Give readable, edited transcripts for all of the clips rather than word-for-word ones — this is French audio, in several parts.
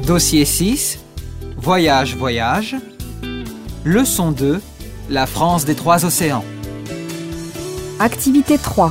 Dossier 6, Voyage, voyage. Leçon 2, la France des 3 océans. Activité 3.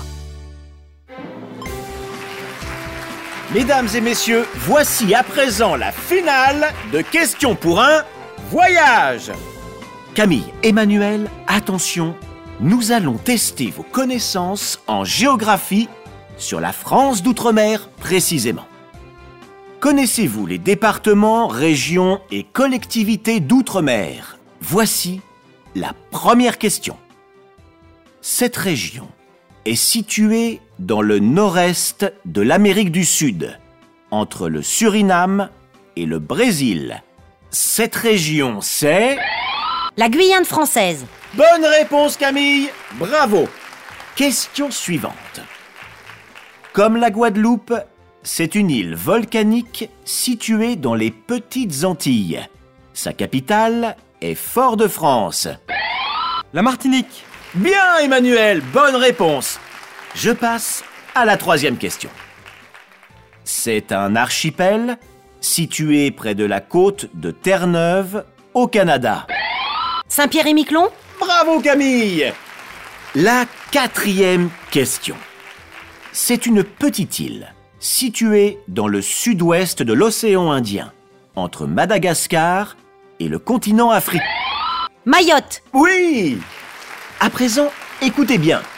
Mesdames et messieurs, voici à présent la finale de Questions pour un voyage. Camille, Emmanuel, attention, nous allons tester vos connaissances en géographie sur la France d'outre-mer précisément. Connaissez-vous les départements, régions et collectivités d'outre-mer? Voici la première question. Cette région est située dans le nord-est de l'Amérique du Sud, entre le Suriname et le Brésil. Cette région, c'est... La Guyane française. Bonne réponse, Camille. Bravo. Question suivante. Comme la Guadeloupe, c'est une île volcanique située dans les Petites Antilles. Sa capitale est Fort-de-France. La Martinique. Bien, Emmanuel, bonne réponse. Je passe à la troisième question. C'est un archipel situé près de la côte de Terre-Neuve, au Canada. Saint-Pierre-et-Miquelon. Bravo, Camille. La quatrième question. C'est une petite île située dans le sud-ouest de l'océan Indien, entre Madagascar et le continent africain. Mayotte. Oui! À présent, écoutez bien.